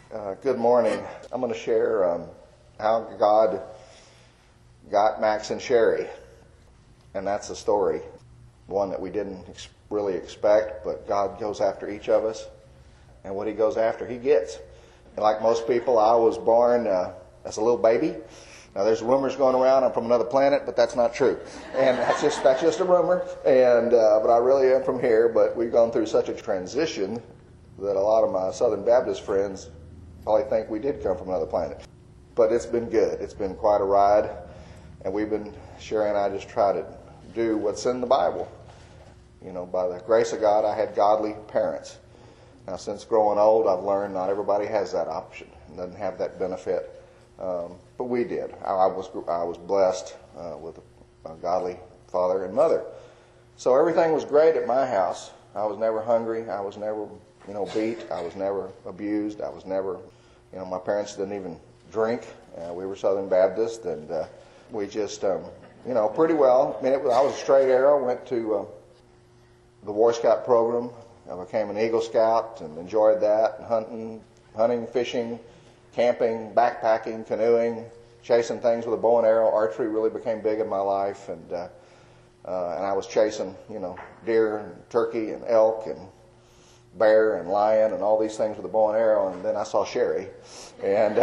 Good morning. I'm going to share how God got Max and Sherry. And that's a story, one that we didn't really expect, but God goes after each of us. And what he goes after, he gets. And like most people, I was born as a little baby. Now there's rumors going around I'm from another planet, but that's not true. And that's just a rumor. And but I really am from here. But we've gone through such a transition that a lot of my Southern Baptist friends probably think we did come from another planet. But it's been good. It's been quite a ride. And Sherry and I just try to do what's in the Bible. You know, by the grace of God, I had godly parents. Now, since growing old, I've learned not everybody has that option and doesn't have that benefit. But we did. I was blessed with a godly father and mother. So everything was great at my house. I was never hungry. I was never, beat. I was never abused. I was never, my parents didn't even drink. We were Southern Baptist, and we just, pretty well. I mean, I was a straight arrow. Went to the War Scout program. I became an Eagle Scout and enjoyed that. Hunting, fishing, camping, backpacking, canoeing, chasing things with a bow and arrow. Archery really became big in my life, and I was chasing, deer and turkey and elk and bear and lion and all these things with a bow and arrow. And then I saw Sherry, and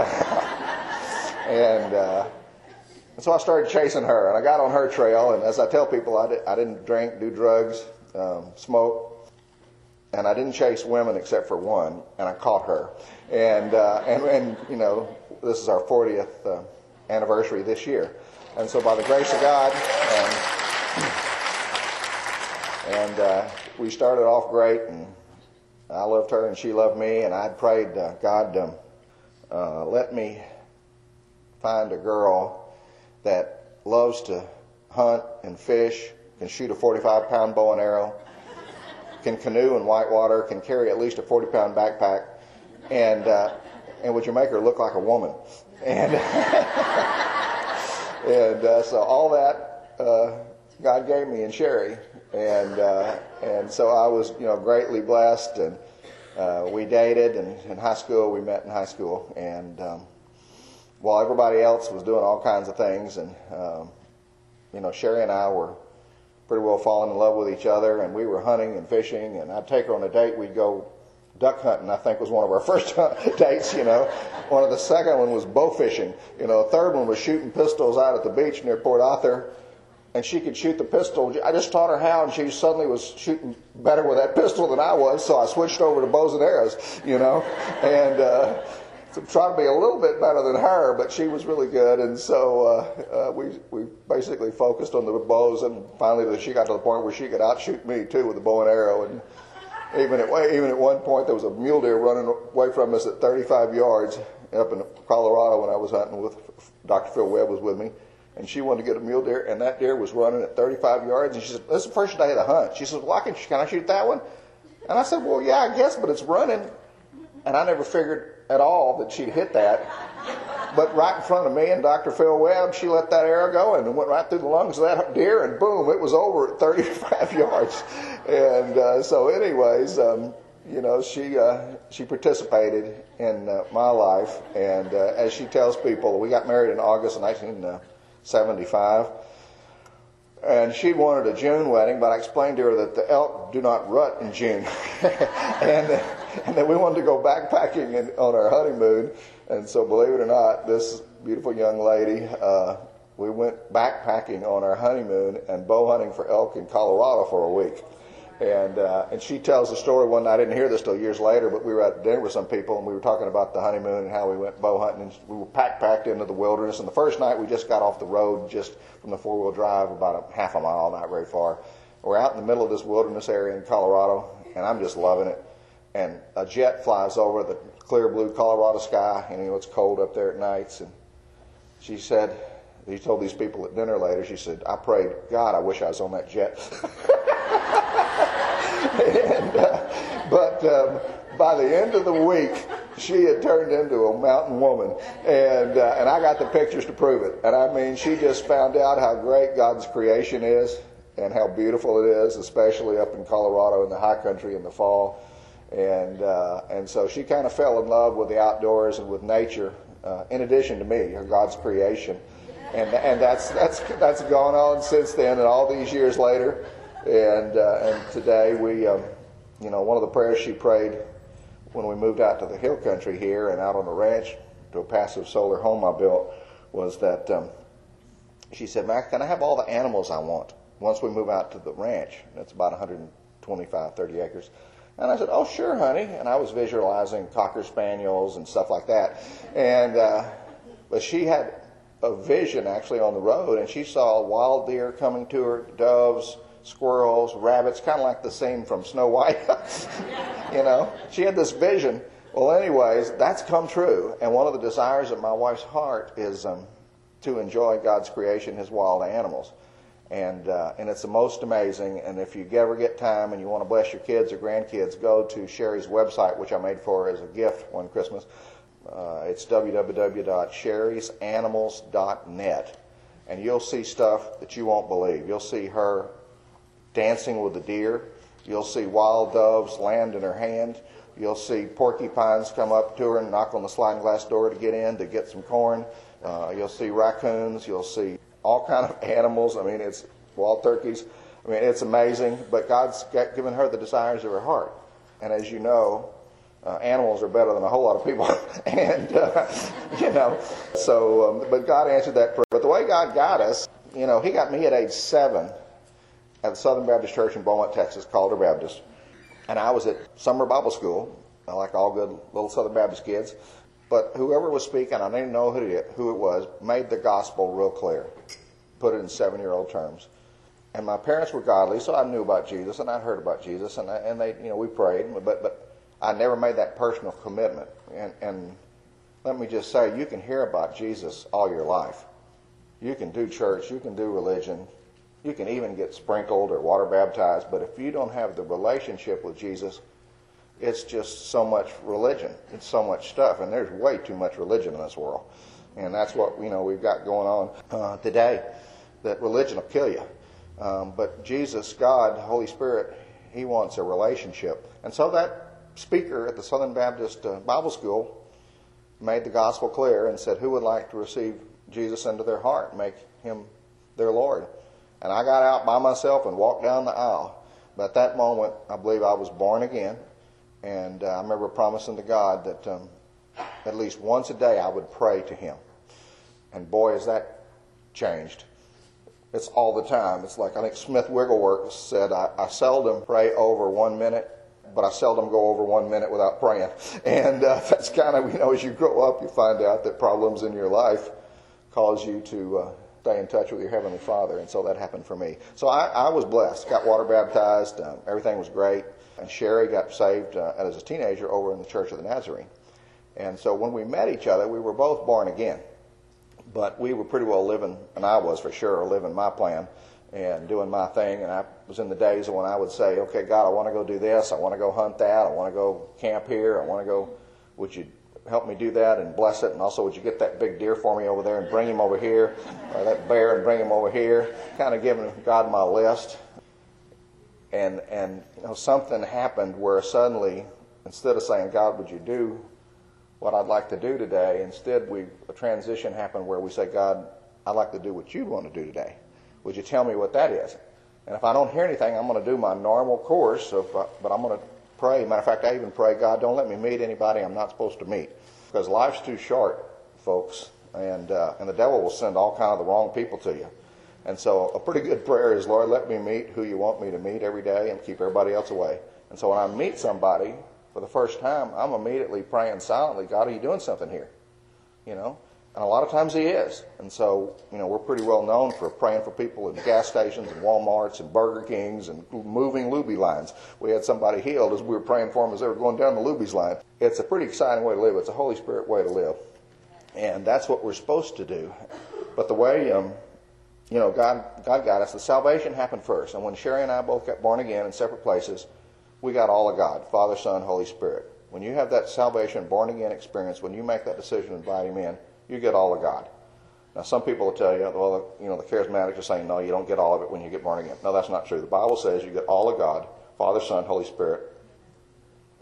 so I started chasing her, and I got on her trail. And as I tell people, I didn't drink, do drugs, smoke. And I didn't chase women except for one, and I caught her. And this is our 40th anniversary this year. And so by the grace of God, we started off great, and I loved her and she loved me, and I'd prayed, God, let me find a girl that loves to hunt and fish, can shoot a 45-pound bow and arrow, can canoe in whitewater, can carry at least a 40-pound backpack, and would you make her look like a woman? And so all that God gave me in Sherry, and so I was greatly blessed, and we dated, and in high school we met in high school, and while everybody else was doing all kinds of things, and Sherry and I were pretty well falling in love with each other, and we were hunting and fishing, and I'd take her on a date. We'd go duck hunting, I think was one of our first dates, One of the second one was bow fishing. The third one was shooting pistols out at the beach near Port Arthur, and she could shoot the pistol. I just taught her how, and she suddenly was shooting better with that pistol than I was, so I switched over to bows and arrows, and so try to be a little bit better than her, but she was really good, and so we basically focused on the bows, and finally she got to the point where she could outshoot me too with the bow and arrow, and even at one point there was a mule deer running away from us at 35 yards up in Colorado when I was hunting with Dr. Phil Webb was with me, and she wanted to get a mule deer, and that deer was running at 35 yards, and she said, "This is the first day of the hunt." She said, "Well, can I shoot that one?" And I said, "Well, yeah, I guess, but it's running." And I never figured at all that she'd hit that. But right in front of me and Dr. Phil Webb, she let that arrow go and went right through the lungs of that deer, and boom, it was over at 35 yards. And so anyways, she participated in my life. And as she tells people, we got married in August of 1975. And she wanted a June wedding, but I explained to her that the elk do not rut in June. and then we wanted to go backpacking on our honeymoon. And so believe it or not, this beautiful young lady, we went backpacking on our honeymoon and bow hunting for elk in Colorado for a week. And she tells the story one night. I didn't hear this till years later, but we were at dinner with some people, and we were talking about the honeymoon and how we went bow hunting. And we were packed into the wilderness. And the first night we just got off the road, just from the four-wheel drive, about a half a mile, not very far. We're out in the middle of this wilderness area in Colorado, and I'm just loving it. And a jet flies over the clear blue Colorado sky, and it's cold up there at nights. And she said, he told these people at dinner later, she said, "I prayed, God, I wish I was on that jet." But by the end of the week, she had turned into a mountain woman, and I got the pictures to prove it. And I mean, she just found out how great God's creation is and how beautiful it is, especially up in Colorado in the high country in the fall. And so she kind of fell in love with the outdoors and with nature, in addition to me, God's creation. And that's gone on since then, and all these years later. And today we, one of the prayers she prayed when we moved out to the hill country here and out on the ranch to a passive solar home I built was that she said, "Mac, can I have all the animals I want once we move out to the ranch?" That's about 125, 30 acres. And I said, "Oh, sure, honey." And I was visualizing Cocker Spaniels and stuff like that. And but she had a vision actually on the road, and she saw wild deer coming to her, doves, squirrels, rabbits, kind of like the scene from Snow White. She had this vision. Well, anyways, that's come true. And one of the desires of my wife's heart is to enjoy God's creation, His wild animals. And it's the most amazing. And if you ever get time and you want to bless your kids or grandkids, go to Sherry's website, which I made for her as a gift one Christmas. It's www.sherry'sanimals.net. And you'll see stuff that you won't believe. You'll see her dancing with the deer. You'll see wild doves land in her hand. You'll see porcupines come up to her and knock on the sliding glass door to get in to get some corn. You'll see raccoons. You'll see all kind of animals. I mean, it's wild turkeys. I mean, it's amazing. But God's given her the desires of her heart. And as you know, animals are better than a whole lot of people. And, but God answered that prayer. But the way God got us, He got me at age 7 at the Southern Baptist Church in Beaumont, Texas, Calder Baptist. And I was at summer Bible school, like all good little Southern Baptist kids. But whoever was speaking, I didn't know who it was, made the gospel real clear, put it in 7-year-old terms. And my parents were godly, so I knew about Jesus, and I'd heard about Jesus, and they, we prayed, but I never made that personal commitment. And let me just say, you can hear about Jesus all your life. You can do church, you can do religion, you can even get sprinkled or water baptized, but if you don't have the relationship with Jesus, it's just so much religion. It's so much stuff, and there's way too much religion in this world. And that's what we've got going on today, that religion will kill you. But Jesus, God, Holy Spirit, He wants a relationship. And so that speaker at the Southern Baptist Bible School made the gospel clear and said, who would like to receive Jesus into their heart, make Him their Lord? And I got out by myself and walked down the aisle. But at that moment, I believe I was born again. And I remember promising to God that at least once a day I would pray to Him. And boy, has that changed. It's all the time. It's like, I think Smith Wigglesworth said, I seldom pray over 1 minute, but I seldom go over 1 minute without praying. And that's kind of, as you grow up, you find out that problems in your life cause you to stay in touch with your Heavenly Father. And so that happened for me. So I was blessed. Got water baptized. Everything was great. And Sherry got saved as a teenager over in the Church of the Nazarene. And so when we met each other, we were both born again. But we were pretty well living, and I was for sure, living my plan and doing my thing. And I was in the days when I would say, okay, God, I want to go do this. I want to go hunt that. I want to go camp here. I want to go, would you help me do that and bless it? And also, would you get that big deer for me over there and bring him over here? Or that bear and bring him over here? Kind of giving God my list. And something happened where suddenly, instead of saying, God, would you do what I'd like to do today, instead a transition happened where we say, God, I'd like to do what you want to do today. Would you tell me what that is? And if I don't hear anything, I'm going to do my normal course, but I'm going to pray. Matter of fact, I even pray, God, don't let me meet anybody I'm not supposed to meet. Because life's too short, folks, and the devil will send all kind of the wrong people to you. And so a pretty good prayer is, Lord, let me meet who you want me to meet every day and keep everybody else away. And so when I meet somebody for the first time, I'm immediately praying silently, God, are you doing something here? And a lot of times He is. And so, we're pretty well known for praying for people in gas stations and Walmarts and Burger Kings and moving Luby lines. We had somebody healed as we were praying for them as they were going down the Luby's line. It's a pretty exciting way to live. It's a Holy Spirit way to live. And that's what we're supposed to do. But the way, God got us. The salvation happened first. And when Sherry and I both got born again in separate places, we got all of God, Father, Son, Holy Spirit. When you have that salvation, born again experience, when you make that decision to invite Him in, you get all of God. Now, some people will tell you, well, the charismatics are saying, no, you don't get all of it when you get born again. No, that's not true. The Bible says you get all of God, Father, Son, Holy Spirit,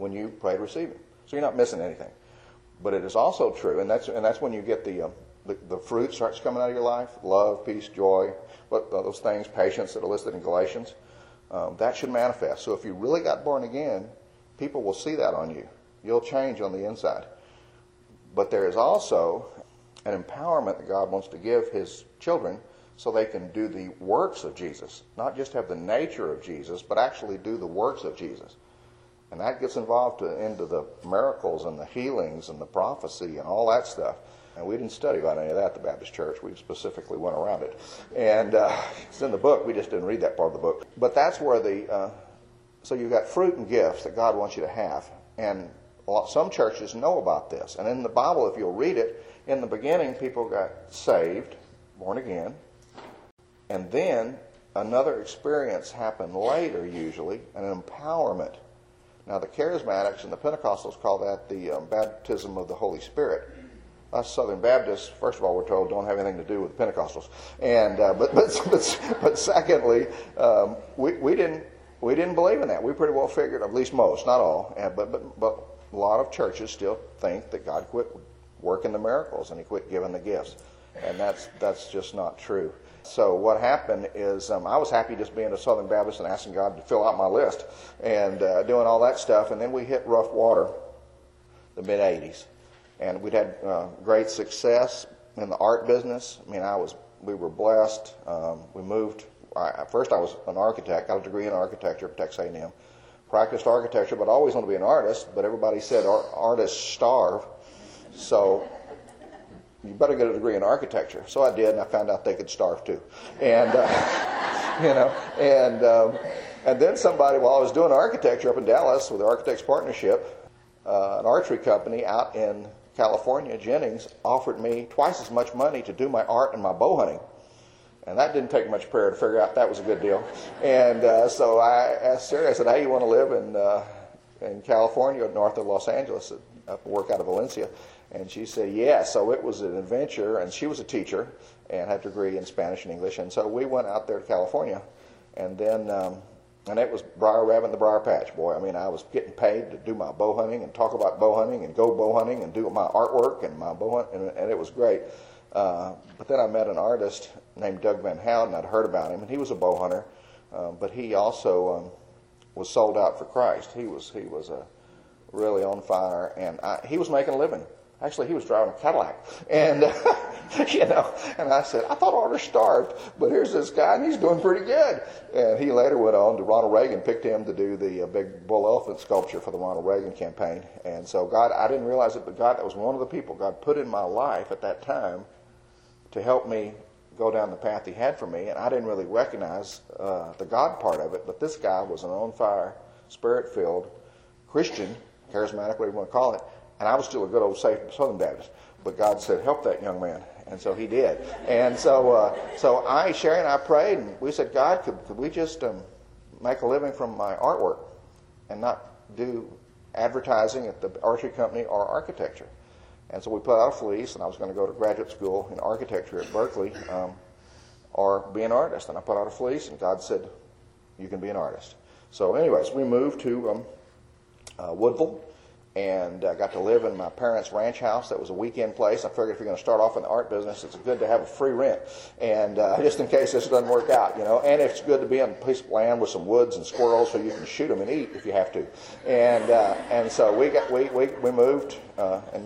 when you pray to receive Him. So you're not missing anything. But it is also true, and that's when you get the fruit starts coming out of your life: love, peace, joy, those things, patience that are listed in Galatians. That should manifest. So if you really got born again, people will see that on you. You'll change on the inside. But there is also an empowerment that God wants to give His children so they can do the works of Jesus. Not just have the nature of Jesus, but actually do the works of Jesus. And that gets involved into the miracles and the healings and the prophecy and all that stuff. And we didn't study about any of that at the Baptist Church. We specifically went around it. And it's in the book. We just didn't read that part of the book. But that's where so you've got fruit and gifts that God wants you to have. And some churches know about this. And in the Bible, if you'll read it, in the beginning, people got saved, born again. And then another experience happened later, usually, an empowerment. Now, the Charismatics and the Pentecostals call that the baptism of the Holy Spirit. Us Southern Baptists, first of all, we're told don't have anything to do with Pentecostals, and but secondly, we didn't believe in that. We pretty well figured, at least most, not all, but a lot of churches still think that God quit working the miracles and He quit giving the gifts, and that's just not true. So what happened is I was happy just being a Southern Baptist and asking God to fill out my list and doing all that stuff, and then we hit rough water, the mid-'80s. And we'd had great success in the art business. I mean, we were blessed. We moved. First, I was an architect. Got a degree in architecture at Texas A&M. Practiced architecture, but always wanted to be an artist. But everybody said artists starve, so you better get a degree in architecture. So I did, and I found out they could starve too. And and then somebody, while I was doing architecture up in Dallas with the Architects Partnership, an archery company out in California, Jennings, offered me twice as much money to do my art and my bow hunting. And that didn't take much prayer to figure out that was a good deal. And so I asked Sarah, I said, hey, you want to live in California, north of Los Angeles, work out of Valencia? And she said, yeah. So it was an adventure, and she was a teacher and had a degree in Spanish and English. And so we went out there to California, and then and it was Briar Rabbit in the Briar Patch, boy. I mean, I was getting paid to do my bow hunting and talk about bow hunting and go bow hunting and do my artwork and my bow hunting, and it was great. But then I met an artist named Doug Van Houten. I'd heard about him, and he was a bow hunter, but he also was sold out for Christ. He was really on fire, and he was making a living. Actually, he was driving a Cadillac, and and I said, I thought artists starved, but here's this guy, and he's doing pretty good. And he later went on to Ronald Reagan, picked him to do the big bull elephant sculpture for the Ronald Reagan campaign. And so God, I didn't realize it, but God, that was one of the people God put in my life at that time to help me go down the path He had for me. And I didn't really recognize the God part of it, but this guy was an on-fire, Spirit-filled Christian, charismatic, whatever you want to call it. And I was still a good old safe Southern Baptist. But God said, help that young man. And so He did. And so Sherry and I prayed, and we said, God, could we just make a living from my artwork and not do advertising at the archery company or architecture? And so we put out a fleece, and I was going to go to graduate school in architecture at Berkeley or be an artist. And I put out a fleece, and God said, you can be an artist. So anyways, we moved to Woodville. And I got to live in my parents' ranch house. That was a weekend place. I figured if you're going to start off in the art business, it's good to have a free rent. And just in case this doesn't work out, And it's good to be on a piece of land with some woods and squirrels so you can shoot them and eat if you have to. And so we moved in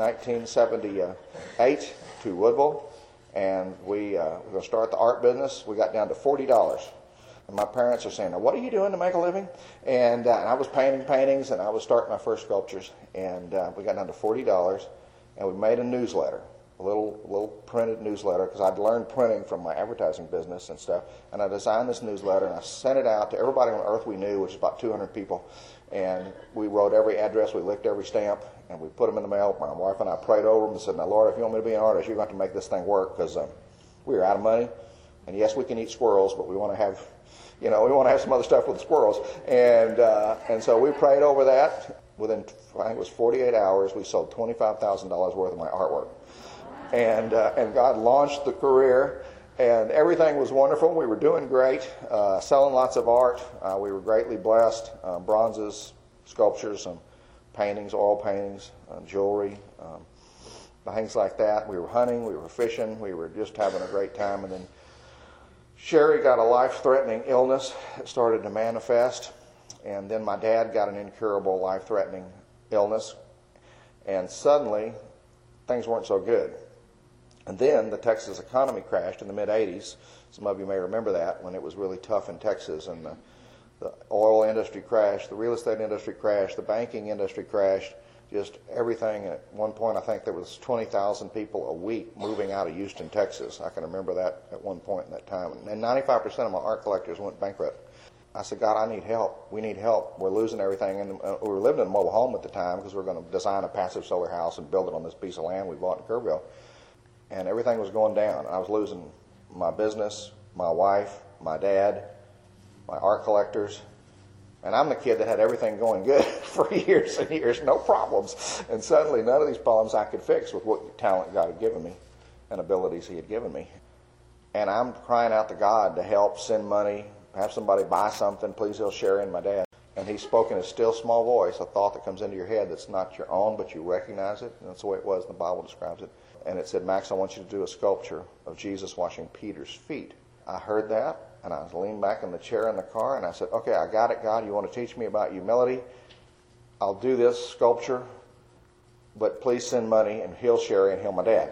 1978 to Woodville, and we were going to start the art business. We got down to $40. And my parents are saying, now, what are you doing to make a living? And I was painting paintings, and I was starting my first sculptures. And we got down to $40, and we made a newsletter, a little printed newsletter, because I'd learned printing from my advertising business and stuff. And I designed this newsletter, and I sent it out to everybody on earth we knew, which is about 200 people. And we wrote every address, we licked every stamp, and we put them in the mail. My wife and I prayed over them and said, now, Lord, if you want me to be an artist, you're going to have to make this thing work, because we were out of money. And yes, we can eat squirrels, but we want to have... we want to have some other stuff with the squirrels. And so we prayed over that. Within, I think it was 48 hours, we sold $25,000 worth of my artwork. And God launched the career, and everything was wonderful. We were doing great, selling lots of art. We were greatly blessed, bronzes, sculptures, paintings, oil paintings, jewelry, things like that. We were hunting, we were fishing, we were just having a great time. And then Sherry got a life-threatening illness that started to manifest. And then my dad got an incurable, life-threatening illness. And suddenly, things weren't so good. And then the Texas economy crashed in the mid-'80s. Some of you may remember that, when it was really tough in Texas. And the oil industry crashed, the real estate industry crashed, the banking industry crashed, just everything. At one point, I think there was 20,000 people a week moving out of Houston, Texas. I can remember that at one point in that time. And 95% of my art collectors went bankrupt. I said, God, I need help. We need help. We're losing everything. And we were living in a mobile home at the time because we were going to design a passive solar house and build it on this piece of land we bought in Kerrville. And everything was going down. I was losing my business, my wife, my dad, my art collectors. And I'm the kid that had everything going good for years and years, no problems. And suddenly none of these problems I could fix with what talent God had given me and abilities he had given me. And I'm crying out to God to help, send money, have somebody buy something, please help Sherry and my dad. And he spoke in a still small voice, a thought that comes into your head that's not your own, but you recognize it. And that's the way it was, and the Bible describes it. And it said, Max, I want you to do a sculpture of Jesus washing Peter's feet. I heard that, and I leaned back in the chair in the car, and I said, okay, I got it, God. You want to teach me about humility? I'll do this sculpture, but please send money and heal Sherry and heal my dad.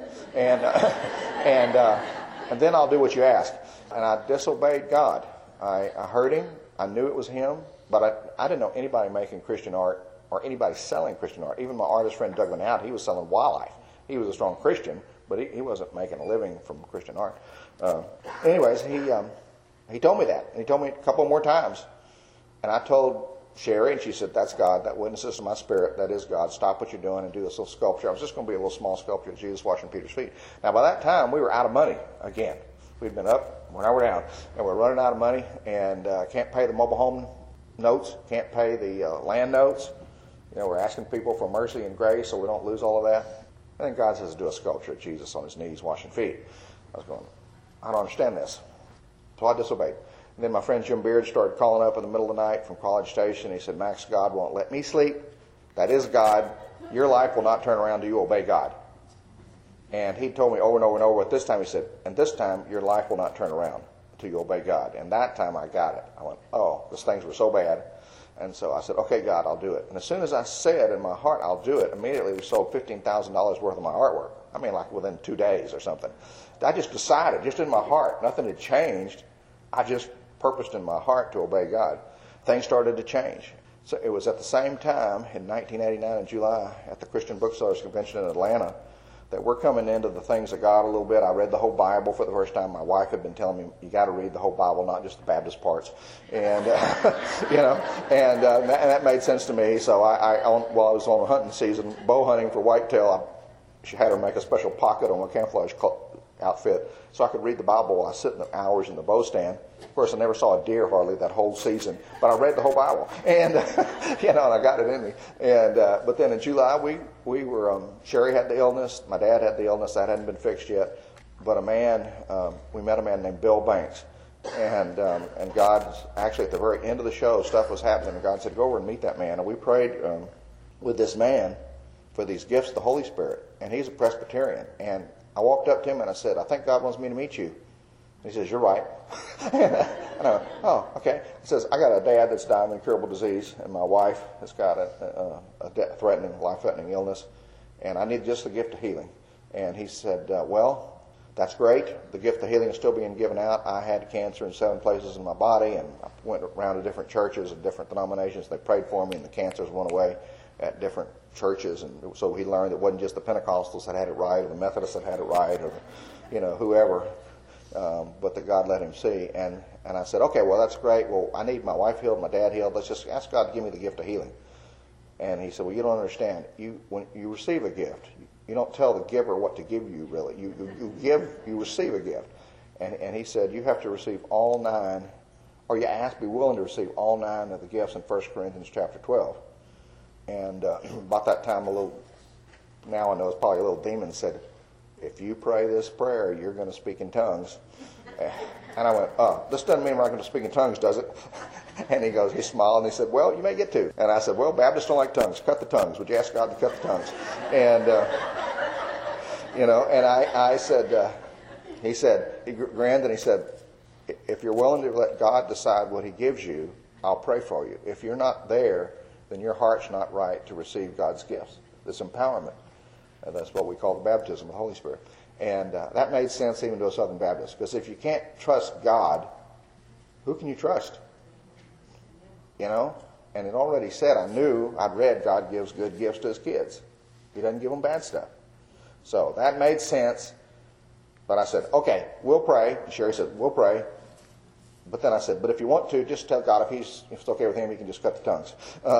And then I'll do what you ask. And I disobeyed God. I heard him. I knew it was him, but I didn't know anybody making Christian art or anybody selling Christian art. Even my artist friend Doug Van Out, he was selling wildlife. He was a strong Christian, but he wasn't making a living from Christian art. Anyways, he told me that, and he told me a couple more times. And I told Sherry, and she said, that's God, that witnesses to my spirit, that is God. Stop what you're doing and do this little sculpture. I was just going to be a little small sculpture of Jesus washing Peter's feet. Now, by that time, we were out of money again. We'd been up, now we're down, and we're running out of money, and can't pay the mobile home notes, can't pay the land notes. You know, we're asking people for mercy and grace so we don't lose all of that. And then God says to do a sculpture of Jesus on his knees washing feet. I was going, I don't understand this. So I disobeyed. And then my friend Jim Beard started calling up in the middle of the night from College Station. He said, Max, God won't let me sleep. That is God. Your life will not turn around till you obey God. And he told me over and over and over. At this time he said, and this time your life will not turn around until you obey God. And that time I got it. I went, oh, these things were so bad. And so I said, okay, God, I'll do it. And as soon as I said in my heart, I'll do it, immediately we sold $15,000 worth of my artwork. I mean, like within 2 days or something. I just decided, just in my heart, nothing had changed. I just purposed in my heart to obey God. Things started to change. So it was at the same time, in 1989 in July, at the Christian Booksellers Convention in Atlanta, that we're coming into the things of God a little bit. I read the whole Bible for the first time. My wife had been telling me, you got to read the whole Bible, not just the Baptist parts. And, and that made sense to me. So while I was on hunting season, bow hunting for whitetail, she had her make a special pocket on my camouflage outfit so I could read the Bible while I was sitting hours in the bow stand. Of course, I never saw a deer hardly that whole season, but I read the whole Bible, and and I got it in me. And but then in July, we were Sherry had the illness, my dad had the illness that hadn't been fixed yet, but we met a man named Bill Banks, and God actually at the very end of the show, stuff was happening, and God said, go over and meet that man, and we prayed with this man for these gifts of the Holy Spirit, and he's a Presbyterian, and I walked up to him and I said, I think God wants me to meet you. He says, you're right. And I went, oh, okay. He says, I got a dad that's dying of incurable disease, and my wife has got a life-threatening illness, and I need just the gift of healing. And he said, well, that's great. The gift of healing is still being given out. I had cancer in 7 places in my body, and I went around to different churches and different denominations. They prayed for me, and the cancers went away at different churches. And so he learned it wasn't just the Pentecostals that had it right, or the Methodists that had it right, or whoever. But that God let him see. And I said, okay, well, that's great. Well, I need my wife healed, my dad healed. Let's just ask God to give me the gift of healing. And he said, well, you don't understand. When you receive a gift, you don't tell the giver what to give you, really. You receive a gift. And he said, you have to receive all 9, or be willing to receive all 9 of the gifts in 1 Corinthians chapter 12. And about that time, now I know it's probably a little demon said, if you pray this prayer, you're going to speak in tongues. And I went, this doesn't mean we're not going to speak in tongues, does it? And he smiled, and he said, well, you may get to. And I said, well, Baptists don't like tongues. Cut the tongues. Would you ask God to cut the tongues? And, and I said, he grinned, and he said, if you're willing to let God decide what he gives you, I'll pray for you. If you're not there, then your heart's not right to receive God's gifts, this empowerment. And that's what we call the baptism of the Holy Spirit. And that made sense even to a Southern Baptist. Because if you can't trust God, who can you trust? And it already said, I'd read God gives good gifts to his kids. He doesn't give them bad stuff. So that made sense. But I said, okay, we'll pray. And Sherry said, we'll pray. But then I said, but if you want to, just tell God if it's okay with him, he can just cut the tongues.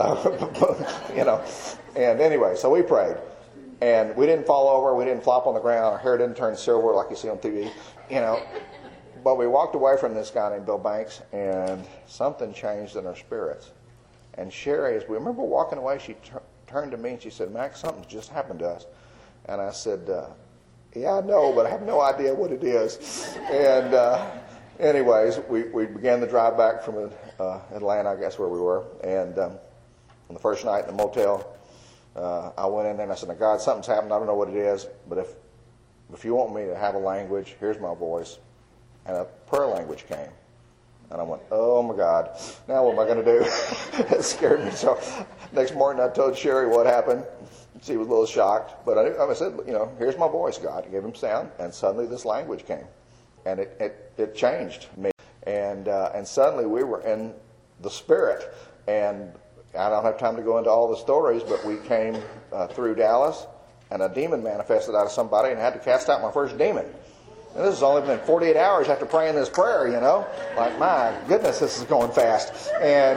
And anyway, so we prayed. And we didn't fall over. We didn't flop on the ground. Our hair didn't turn silver like you see on TV. But we walked away from this guy named Bill Banks, and something changed in our spirits. And Sherry, as we remember walking away, she turned to me and she said, Max, something's just happened to us. And I said, yeah, I know, but I have no idea what it is. And anyways, we began the drive back from Atlanta, I guess, where we were. And on the first night in the motel, I went in there and I said, now, God, something's happened. I don't know what it is, but if you want me to have a language, here's my voice. And a prayer language came. And I went, oh, my God, now what am I going to do? It scared me. So next morning I told Sherry what happened. She was a little shocked. But I said, here's my voice, God. I gave him sound. And suddenly this language came. And it changed me. And suddenly we were in the Spirit. And I don't have time to go into all the stories, but we came through Dallas. And a demon manifested out of somebody and I had to cast out my first demon. And this has only been 48 hours after praying this prayer, Like, my goodness, this is going fast. And,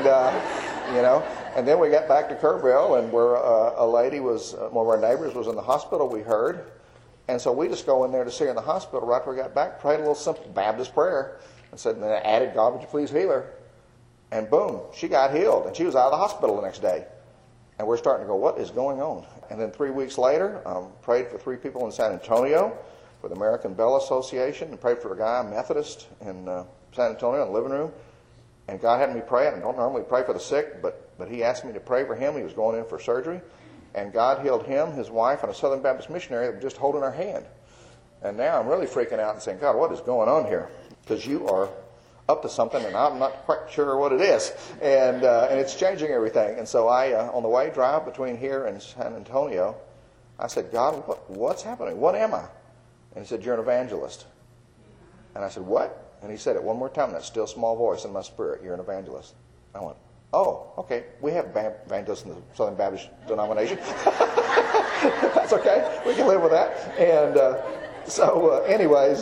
and then we got back to Kerrville, and where a lady one of our neighbors was in the hospital, we heard. And so we just go in there to see her in the hospital right after we got back, prayed a little simple Baptist prayer, and said, and then added, God, would you please heal her? And boom, she got healed, and she was out of the hospital the next day. And we're starting to go, what is going on? And then 3 weeks later, prayed for 3 people in San Antonio, for the American Bell Association, and prayed for a guy, a Methodist, in San Antonio in the living room. And God had me pray. I don't normally pray for the sick, but he asked me to pray for him. He was going in for surgery. And God healed him, his wife, and a Southern Baptist missionary that was just holding her hand. And now I'm really freaking out and saying, God, what is going on here? Because you are up to something, and I'm not quite sure what it is. And it's changing everything. And so I, on the way drive between here and San Antonio, I said, God, what's happening? What am I? And he said, you're an evangelist. And I said, what? And he said it one more time, that still small voice in my spirit, you're an evangelist. I went, oh, okay. We have evangelists in the Southern Baptist denomination. That's okay. We can live with that. And anyways,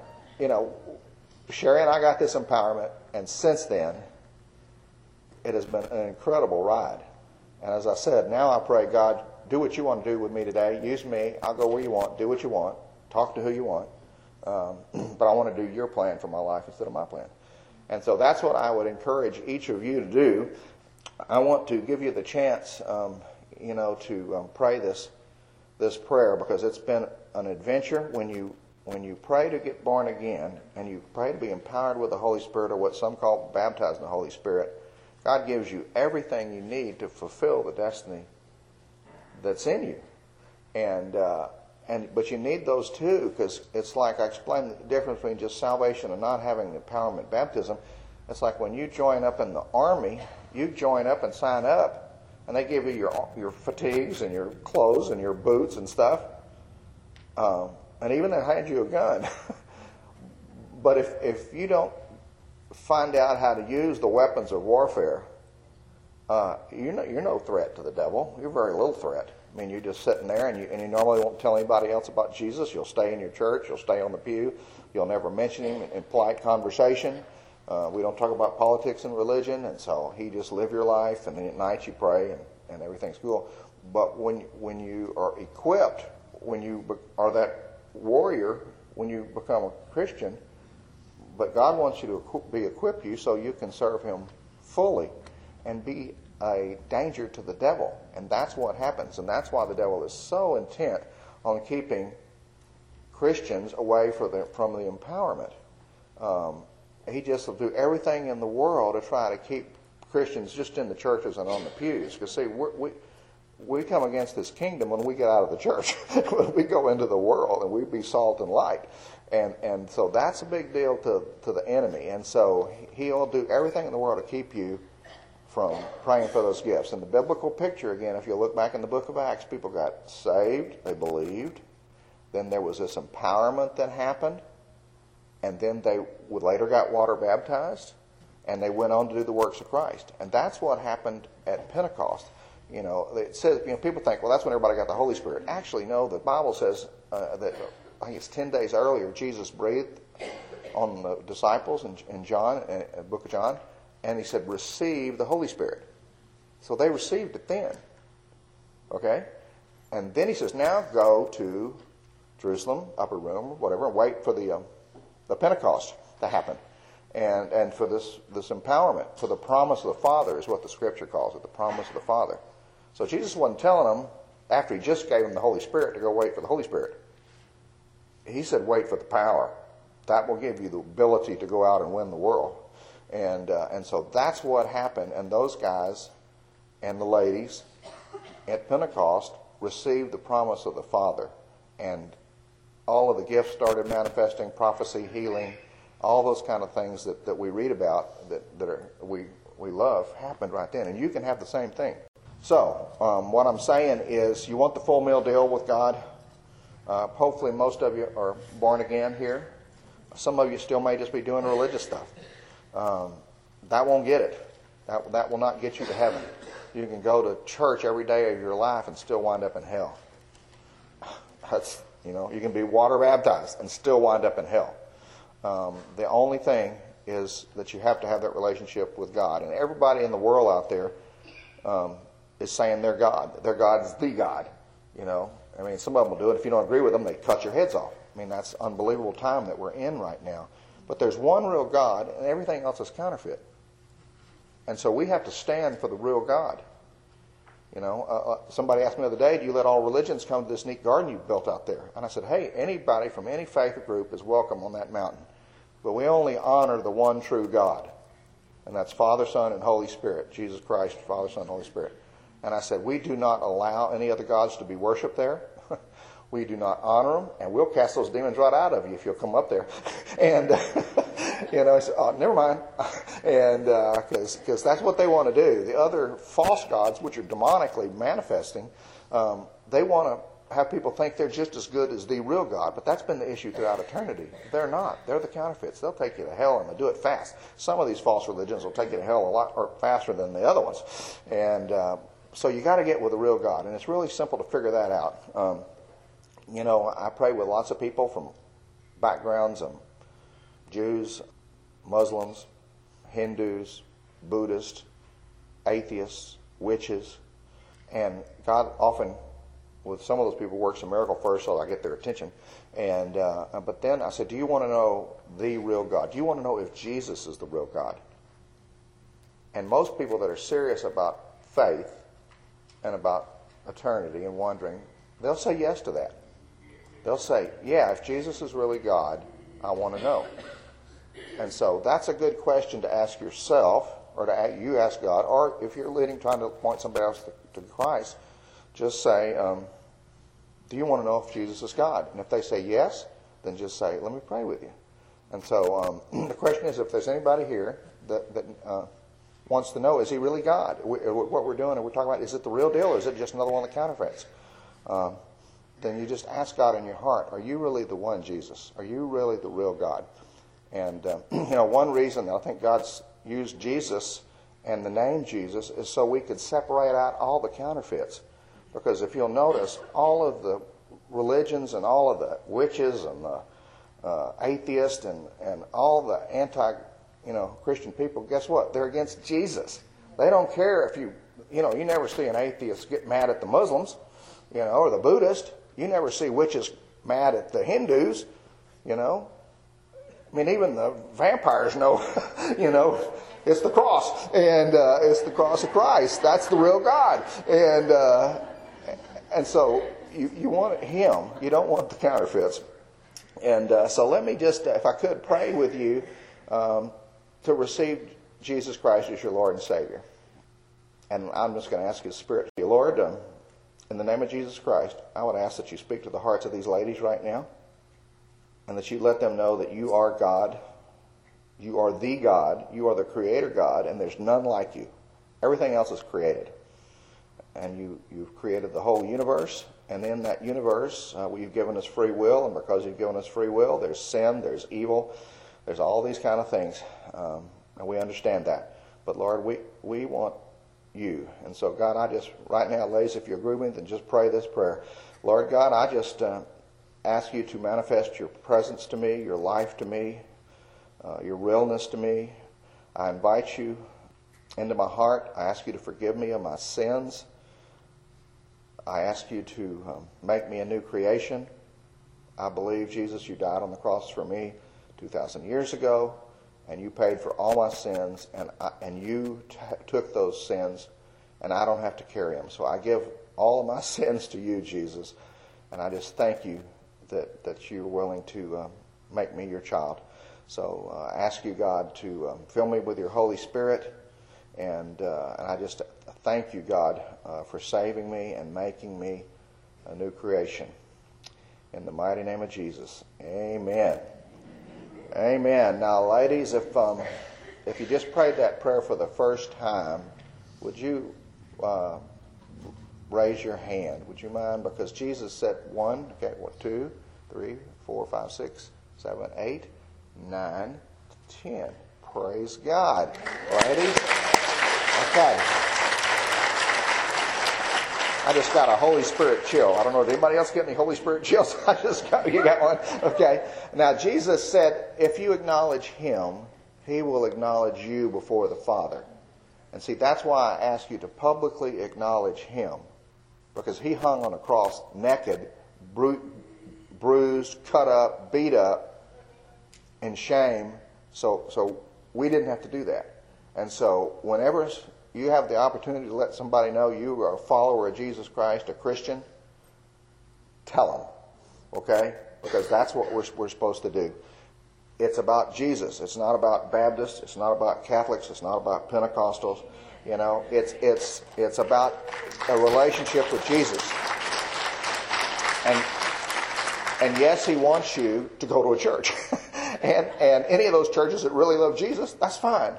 Sherry and I got this empowerment, and since then, it has been an incredible ride. And as I said, now I pray, God, do what you want to do with me today. Use me. I'll go where you want. Do what you want. Talk to who you want. But I want to do your plan for my life instead of my plan. And so that's what I would encourage each of you to do. I want to give you the chance, to pray this prayer, because it's been an adventure. When you pray to get born again and you pray to be empowered with the Holy Spirit, or what some call baptized in the Holy Spirit, God gives you everything you need to fulfill the destiny that's in you. But you need those too, because it's like I explained the difference between just salvation and not having the empowerment baptism. It's like when you join up in the army, you join up and sign up, and they give you your fatigues and your clothes and your boots and stuff, and even they hand you a gun. But if you don't find out how to use the weapons of warfare, you're no threat to the devil. You're very little threat. I mean, you're just sitting there, and you normally won't tell anybody else about Jesus. You'll stay in your church. You'll stay on the pew. You'll never mention him in polite conversation. We don't talk about politics and religion, and so you just live your life, and then at night you pray, and everything's cool. But when you are equipped, when you are that warrior, when you become a Christian, but God wants you to equip you so you can serve him fully and be a danger to the devil. And that's what happens. And that's why the devil is so intent on keeping Christians away from the empowerment. he just will do everything in the world to try to keep Christians just in the churches and on the pews. Because see, we come against this kingdom when we get out of the church. When we go into the world and we be salt and light. And so that's a big deal to the enemy. And so he'll do everything in the world to keep you from praying for those gifts. And the biblical picture, again, if you look back in the book of Acts, people got saved, they believed. Then there was this empowerment that happened. And then they later got water baptized. And they went on to do the works of Christ. And that's what happened at Pentecost. It says, people think, well, that's when everybody got the Holy Spirit. Actually, no, the Bible says that I think it's 10 days earlier, Jesus breathed on the disciples in John, in the book of John, and he said, receive the Holy Spirit. So they received it then. Okay? And then he says, now go to Jerusalem, upper room, or whatever, and wait for the Pentecost to happen. And for this empowerment, for the promise of the Father is what the Scripture calls it, the promise of the Father. So Jesus wasn't telling them, after he just gave them the Holy Spirit, to go wait for the Holy Spirit. He said, wait for the power. That will give you the ability to go out and win the world. And so that's what happened. And those guys and the ladies at Pentecost received the promise of the Father. And all of the gifts started manifesting, prophecy, healing, all those kind of things that we read about we love happened right then. And you can have the same thing. So what I'm saying is you want the full meal deal with God. Hopefully most of you are born again here. Some of you still may just be doing religious stuff. That won't get it. That will not get you to heaven. You can go to church every day of your life and still wind up in hell. You can be water baptized and still wind up in hell. The only thing is that you have to have that relationship with God. And everybody in the world out there is saying they're God. Their God is the God. Some of them will do it. If you don't agree with them, they cut your heads off. That's unbelievable time that we're in right now. But there's one real God, and everything else is counterfeit. And so we have to stand for the real God. Somebody asked me the other day, do you let all religions come to this neat garden you've built out there? And I said, hey, anybody from any faith group is welcome on that mountain. But we only honor the one true God. And that's Father, Son, and Holy Spirit. Jesus Christ, Father, Son, Holy Spirit. And I said, we do not allow any other gods to be worshipped there. We do not honor them, and we'll cast those demons right out of you if you'll come up there. And, I said, oh, never mind. And because that's what they want to do. The other false gods, which are demonically manifesting, they want to have people think they're just as good as the real God. But that's been the issue throughout eternity. They're not. They're the counterfeits. They'll take you to hell, and they'll do it fast. Some of these false religions will take you to hell a lot or faster than the other ones. And so you got to get with the real God. And it's really simple to figure that out. I pray with lots of people from backgrounds, Jews, Muslims, Hindus, Buddhists, atheists, witches. And God often, with some of those people, works a miracle first so I get their attention. And but then I said, do you want to know the real God? Do you want to know if Jesus is the real God? And most people that are serious about faith and about eternity and wondering, they'll say yes to that. They'll say, yeah, if Jesus is really God, I want to know. And so that's a good question to ask yourself, or you ask God, or if you're trying to point somebody else to Christ, just say, do you want to know if Jesus is God? And if they say yes, then just say, let me pray with you. And so the question is, if there's anybody here that wants to know, is he really God? What we're doing and we're talking about, is it the real deal, or is it just another one of the counterfeits? Then you just ask God in your heart, are you really the one, Jesus? Are you really the real God? And, one reason that I think God's used Jesus and the name Jesus is so we could separate out all the counterfeits. Because if you'll notice, all of the religions and all of the witches and the atheists and all the Christian people, guess what? They're against Jesus. They don't care if you never see an atheist get mad at the Muslims, or the Buddhist. You never see witches mad at the Hindus, even the vampires know, it's the cross. And it's the cross of Christ. That's the real God. And so you want him. You don't want the counterfeits. And so let me just, if I could, pray with you to receive Jesus Christ as your Lord and Savior. And I'm just going to ask His Spirit, Lord, in the name of Jesus Christ, I would ask that you speak to the hearts of these ladies right now, and that you let them know that you are God. You are the God. You are the Creator God, and there's none like you. Everything else is created. And you've created the whole universe, and in that universe, you've given us free will, and because you've given us free will, there's sin, there's evil, there's all these kind of things, and we understand that. But Lord, we want you. And so, God, I just, right now, ladies, if you agree with me, then just pray this prayer. Lord God, I just ask you to manifest your presence to me, your life to me, your realness to me. I invite you into my heart. I ask you to forgive me of my sins. I ask you to make me a new creation. I believe, Jesus, you died on the cross for me 2,000 years ago, and you paid for all my sins, and you took those sins, and I don't have to carry them. So I give all of my sins to you, Jesus, and I just thank you that you're willing to make me your child. So I ask you, God, to fill me with your Holy Spirit, and I just thank you, God, for saving me and making me a new creation. In the mighty name of Jesus, amen. Amen. Now, ladies, if you just prayed that prayer for the first time, would you raise your hand? Would you mind? Because Jesus said 1, okay, 2, 3, 4, 5, 6, 7, 8, 9, 10. Praise God. Ladies? Okay. I just got a Holy Spirit chill. I don't know, did anybody else get any Holy Spirit chills? You got one? Okay. Now, Jesus said, if you acknowledge Him, He will acknowledge you before the Father. And see, that's why I ask you to publicly acknowledge Him. Because He hung on a cross naked, bruised, cut up, beat up, in shame. So we didn't have to do that. And so whenever you have the opportunity to let somebody know you are a follower of Jesus Christ, a Christian, tell them, okay? Because that's what we're supposed to do. It's about Jesus. It's not about Baptists. It's not about Catholics. It's not about Pentecostals. You know, it's about a relationship with Jesus. And yes, He wants you to go to a church. and any of those churches that really love Jesus, that's fine.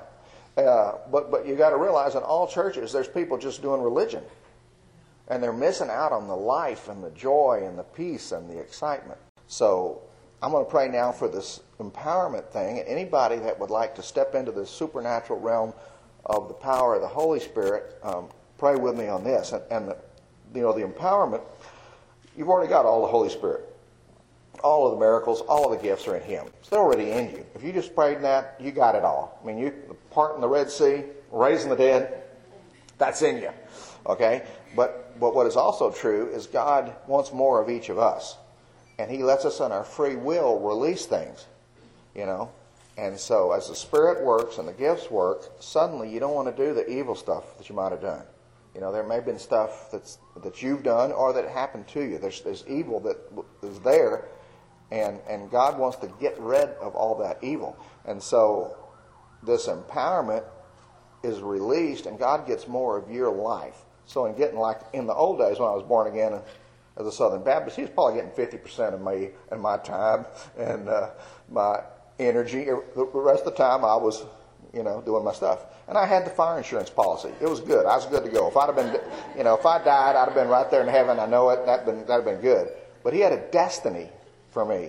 But you got to realize in all churches there's people just doing religion, and they're missing out on the life and the joy and the peace and the excitement. So I'm going to pray now for this empowerment thing. Anybody that would like to step into the supernatural realm of the power of the Holy Spirit, pray with me on this. And the empowerment, you've already got all the Holy Spirit. All of the miracles, all of the gifts are in Him. It's already in you. If you just prayed that, you got it all. I mean, parting the Red Sea, raising the dead, that's in you. Okay? But what is also true is God wants more of each of us. And He lets us on our free will release things. You know? And so as the Spirit works and the gifts work, suddenly you don't want to do the evil stuff that you might have done. You know, there may have been stuff that you've done or that happened to you. There's evil that is there. And God wants to get rid of all that evil. And so this empowerment is released, and God gets more of your life. So in the old days when I was born again as a Southern Baptist, He was probably getting 50% of me and my time and my energy. The rest of the time I was, doing my stuff. And I had the fire insurance policy. It was good. I was good to go. If I'd have been, if I died, I'd have been right there in heaven. I know it. That'd have been good. But He had a destiny for me.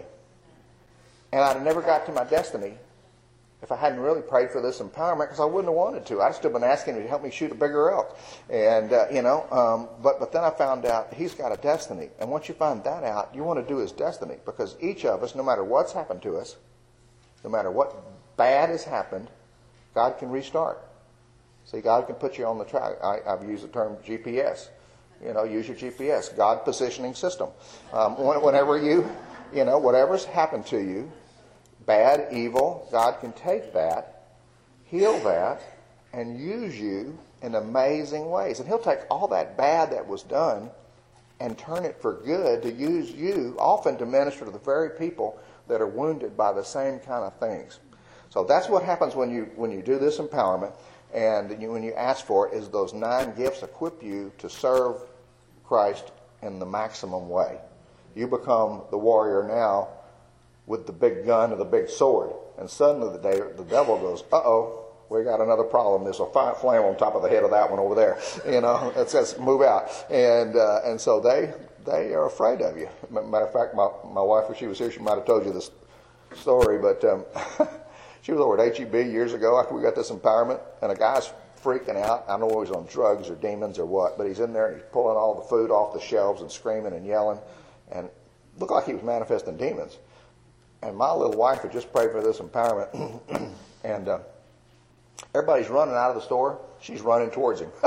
And I'd have never got to my destiny if I hadn't really prayed for this empowerment, because I wouldn't have wanted to. I'd still been asking Him to help me shoot a bigger elk. And, but then I found out He's got a destiny. And once you find that out, you want to do His destiny, because each of us, no matter what's happened to us, no matter what bad has happened, God can restart. See, God can put you on the track. I've used the term GPS. Use your GPS, God positioning system. Whenever whatever's happened to you, bad, evil, God can take that, heal that, and use you in amazing ways. And He'll take all that bad that was done and turn it for good to use you often to minister to the very people that are wounded by the same kind of things. So that's what happens when you do this empowerment, and when you ask for it, is those 9 gifts equip you to serve Christ in the maximum way. You become the warrior now with the big gun or the big sword, and suddenly the devil goes, uh-oh, we got another problem. There's a fire flame on top of the head of that one over there. It says move out. And so they are afraid of you. Matter of fact, my wife, if she was here, she might have told you this story, but she was over at HEB years ago after we got this empowerment, and a guy's freaking out. I don't know if he's on drugs or demons or what, but he's in there and he's pulling all the food off the shelves and screaming and yelling, and looked like he was manifesting demons. And my little wife had just prayed for this empowerment, and everybody's running out of the store. She's running towards him,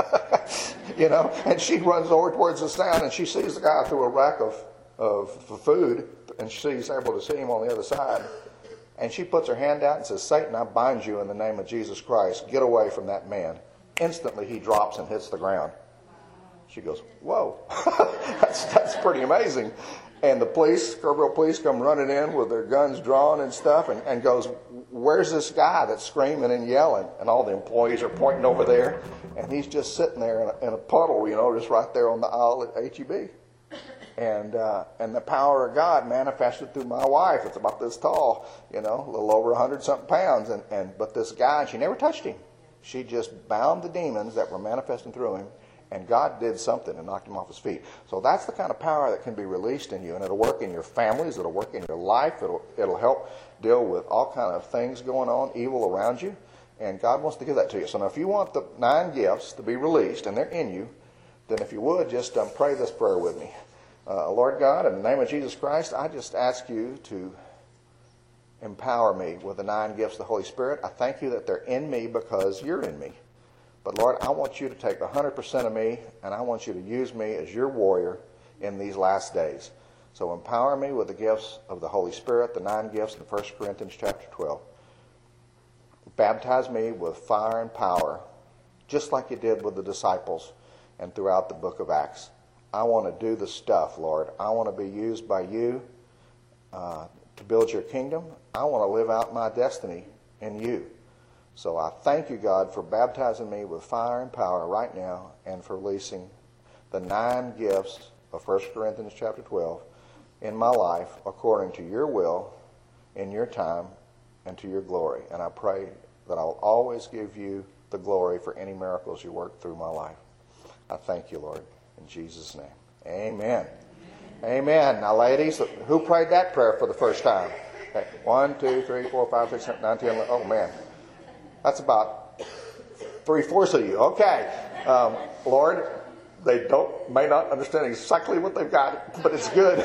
and she runs over towards the stand, and she sees the guy through a rack of food, and she's able to see him on the other side. And she puts her hand out and says, Satan, I bind you in the name of Jesus Christ. Get away from that man. Instantly, he drops and hits the ground. She goes, whoa, that's pretty amazing. And the police, Kerrville police, come running in with their guns drawn and stuff, and goes, where's this guy that's screaming and yelling? And all the employees are pointing over there, and he's just sitting there in a puddle, just right there on the aisle at HEB. And the power of God manifested through my wife. It's about this tall, a little over 100-something pounds. But this guy, she never touched him. She just bound the demons that were manifesting through him, and God did something and knocked him off his feet. So that's the kind of power that can be released in you, and it'll work in your families, it'll work in your life, it'll help deal with all kind of things going on, evil around you, and God wants to give that to you. So now if you want the 9 gifts to be released, and they're in you, then if you would, just pray this prayer with me. Lord God, in the name of Jesus Christ, I just ask you to empower me with the 9 gifts of the Holy Spirit. I thank you that they're in me because you're in me. But Lord, I want you to take 100% of me, and I want you to use me as your warrior in these last days. So empower me with the gifts of the Holy Spirit, the 9 gifts in 1 Corinthians chapter 12. Baptize me with fire and power, just like you did with the disciples and throughout the book of Acts. I want to do the stuff, Lord. I want to be used by you to build your kingdom. I want to live out my destiny in you. So I thank you, God, for baptizing me with fire and power right now, and for releasing the 9 gifts of 1 Corinthians chapter 12 in my life according to your will, in your time, and to your glory. And I pray that I'll always give you the glory for any miracles you work through my life. I thank you, Lord, in Jesus' name. Amen. Amen. Now, ladies, who prayed that prayer for the first time? Okay. 1, 2, 3, 4, 5, 6, 7, 9, 10, 11. Oh, man. That's about 3/4 of you. Okay. Lord, they may not understand exactly what they've got, but it's good.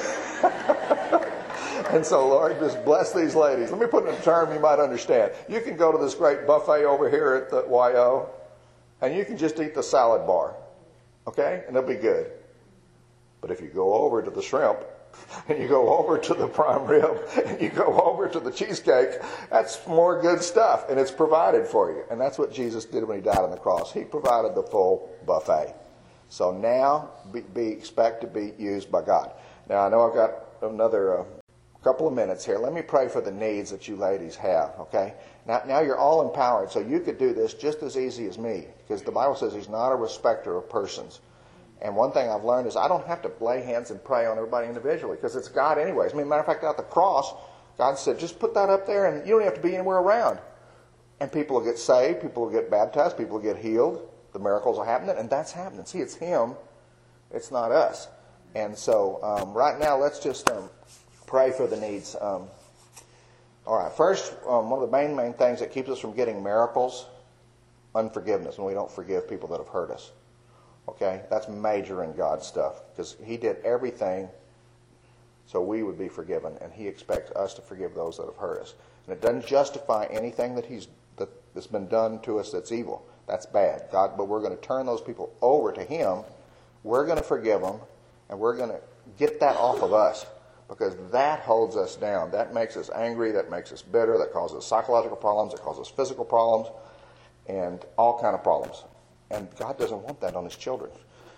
And so, Lord, just bless these ladies. Let me put in a term you might understand. You can go to this great buffet over here at the YO, and you can just eat the salad bar. Okay? And it'll be good. But if you go over to the shrimp, and you go over to the prime rib, and you go over to the cheesecake, that's more good stuff, and it's provided for you. And that's what Jesus did when he died on the cross. He provided the full buffet. So now, expect to be used by God. Now, I know I've got another couple of minutes here. Let me pray for the needs that you ladies have, okay? Now you're all empowered, so you could do this just as easy as me, because the Bible says he's not a respecter of persons. And one thing I've learned is I don't have to lay hands and pray on everybody individually, because it's God anyways. Matter of fact, at the cross, God said, just put that up there, and you don't have to be anywhere around. And people will get saved, people will get baptized, people will get healed. The miracles are happening, and that's happening. See, it's him. It's not us. And so right now, let's just pray for the needs. All right, first, one of the main things that keeps us from getting miracles, unforgiveness, when we don't forgive people that have hurt us. Okay, that's major in God's stuff, because he did everything so we would be forgiven, and he expects us to forgive those that have hurt us. And it doesn't justify anything that's been done to us that's evil. That's bad. But we're going to turn those people over to him. We're going to forgive them, and we're going to get that off of us, because that holds us down. That makes us angry. That makes us bitter. That causes psychological problems. That causes physical problems, and all kind of problems. And God doesn't want that on his children.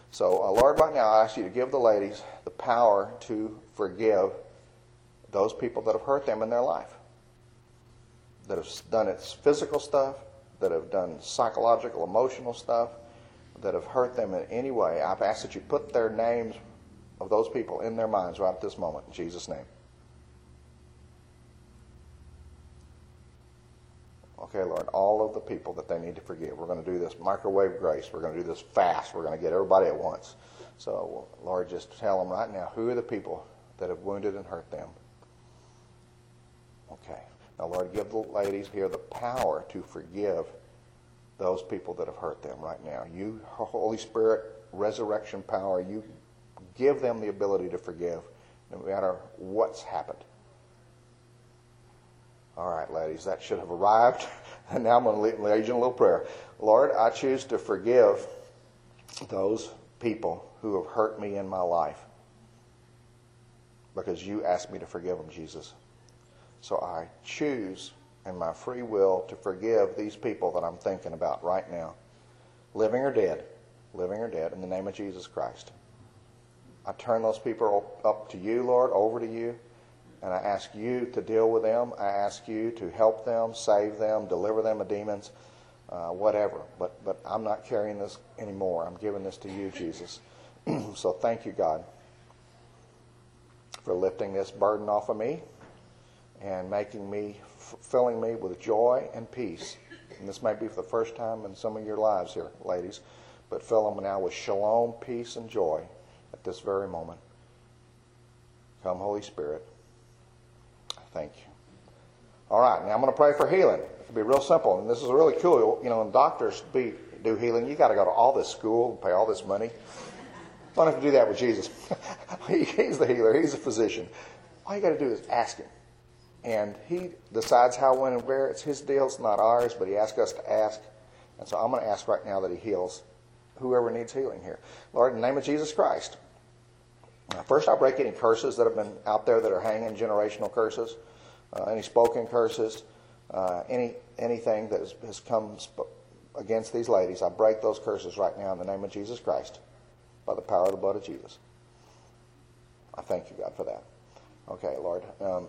So, Lord, right now I ask you to give the ladies the power to forgive those people that have hurt them in their life, that have done its physical stuff, that have done psychological, emotional stuff, that have hurt them in any way. I've asked that you put their names of those people in their minds right at this moment, in Jesus' name. Okay, Lord, all of the people that they need to forgive. We're going to do this microwave grace. We're going to do this fast. We're going to get everybody at once. So, Lord, just tell them right now, who are the people that have wounded and hurt them? Okay. Now, Lord, give the ladies here the power to forgive those people that have hurt them right now. You, Holy Spirit, resurrection power, you give them the ability to forgive no matter what's happened. All right, ladies, that should have arrived. And now I'm going to lead you in a little prayer. Lord, I choose to forgive those people who have hurt me in my life because you asked me to forgive them, Jesus. So I choose in my free will to forgive these people that I'm thinking about right now, living or dead, in the name of Jesus Christ. I turn those people up to you, Lord, over to you. And I ask you to deal with them. I ask you to help them, save them, deliver them of demons, whatever. But I'm not carrying this anymore. I'm giving this to you, Jesus. So thank you, God, for lifting this burden off of me and filling me with joy and peace. And this may be for the first time in some of your lives here, ladies, but fill them now with shalom, peace, and joy at this very moment. Come, Holy Spirit. Thank you. All right, now I'm going to pray for healing. It can be real simple, and this is really cool. You know, when doctors do healing, you got to go to all this school and pay all this money. Don't have to do that with Jesus. He's the healer. He's the physician. All you got to do is ask him, and he decides how, when, and where. It's his deal. It's not ours, but he asks us to ask, and so I'm going to ask right now that he heals whoever needs healing here. Lord, in the name of Jesus Christ. First, I break any curses that have been out there that are hanging, generational curses, any spoken curses, anything that has come against these ladies. I break those curses right now in the name of Jesus Christ by the power of the blood of Jesus. I thank you, God, for that. Okay, Lord.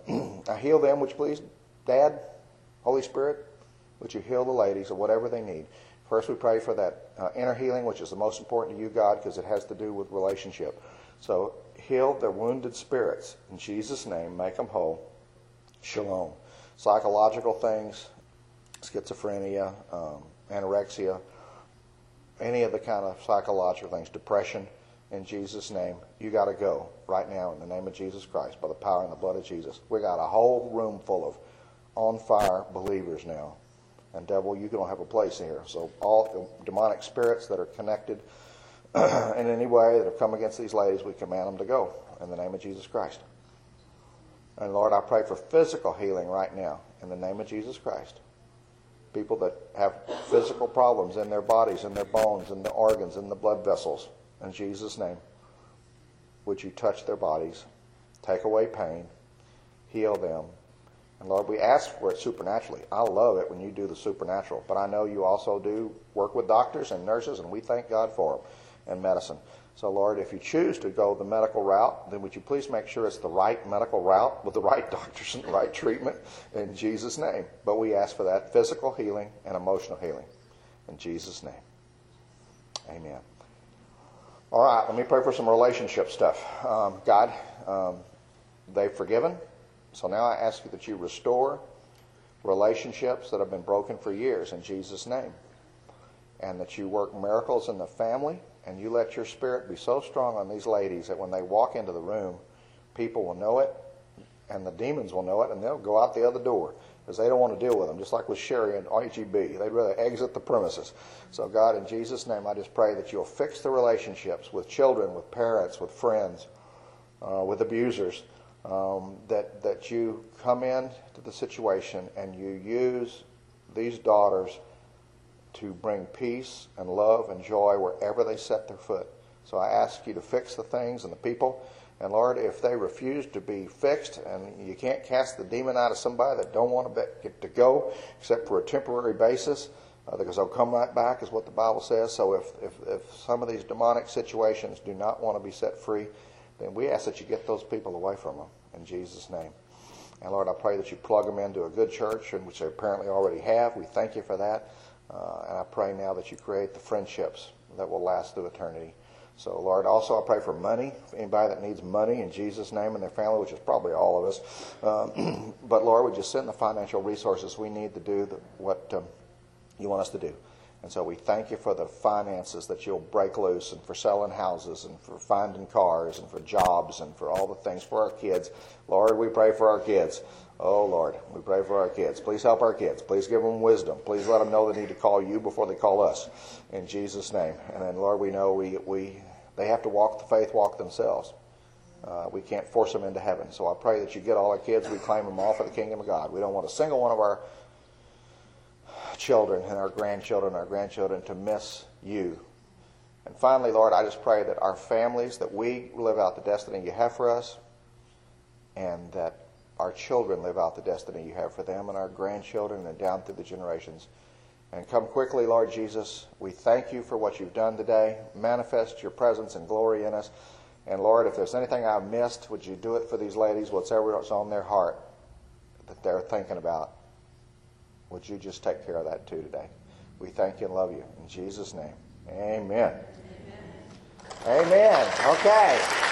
I heal them, would you please? Dad, Holy Spirit, would you heal the ladies of whatever they need? First, we pray for that inner healing, which is the most important to you, God, because it has to do with relationship. So heal their wounded spirits. In Jesus' name, make them whole. Shalom. Psychological things, schizophrenia, anorexia, any of the kind of psychological things, depression, in Jesus' name, you got to go right now in the name of Jesus Christ by the power and the blood of Jesus. We got a whole room full of on-fire believers now. And devil, you don't have a place here. So all the demonic spirits that are connected in any way that have come against these ladies, we command them to go in the name of Jesus Christ. And Lord, I pray for physical healing right now in the name of Jesus Christ. People that have physical problems in their bodies, in their bones, in the organs, in the blood vessels. In Jesus' name, would you touch their bodies, take away pain, heal them. And Lord, we ask for it supernaturally. I love it when you do the supernatural, but I know you also do work with doctors and nurses, and we thank God for them. And medicine. So, Lord, if you choose to go the medical route, then would you please make sure it's the right medical route with the right doctors and the right treatment in Jesus' name. But we ask for that physical healing and emotional healing in Jesus' name. Amen. All right, let me pray for some relationship stuff. God, they've forgiven. So now I ask you that you restore relationships that have been broken for years in Jesus' name. And that you work miracles in the family. And you let your spirit be so strong on these ladies that when they walk into the room, people will know it, and the demons will know it, and they'll go out the other door because they don't want to deal with them, just like with Sherry and HEB. They'd rather exit the premises. So, God, in Jesus' name, I just pray that you'll fix the relationships with children, with parents, with friends, with abusers, that you come into the situation and you use these daughters to bring peace and love and joy wherever they set their foot. So I ask you to fix the things and the people. And Lord, if they refuse to be fixed, and you can't cast the demon out of somebody that don't want to get to go except for a temporary basis, because they'll come right back, is what the Bible says. So if some of these demonic situations do not want to be set free, then we ask that you get those people away from them in Jesus' name. And Lord, I pray that you plug them into a good church, which they apparently already have. We thank you for that. And I pray now that you create the friendships that will last through eternity. So, Lord, also I pray for money. Anybody that needs money in Jesus' name and their family, which is probably all of us. But, Lord, would you send the financial resources we need to do what you want us to do. And so we thank you for the finances that you'll break loose, and for selling houses, and for finding cars, and for jobs, and for all the things for our kids. Lord, we pray for our kids. Oh, Lord, we pray for our kids. Please help our kids. Please give them wisdom. Please let them know they need to call you before they call us. In Jesus' name. And then, Lord, we know they have to walk the faith walk themselves. We can't force them into heaven. So I pray that you get all our kids. We claim them all for the kingdom of God. We don't want a single one of our children and our grandchildren to miss you. And finally, Lord, I just pray that our families, that we live out the destiny you have for us, and that our children live out the destiny you have for them, and our grandchildren, and down through the generations. And come quickly, Lord Jesus. We thank you for what you've done today. Manifest your presence and glory in us. And Lord, if there's anything I've missed, would you do it for these ladies, whatever's on their heart that they're thinking about? Would you just take care of that too today? We thank you and love you. In Jesus' name, amen. Amen. Amen. Okay.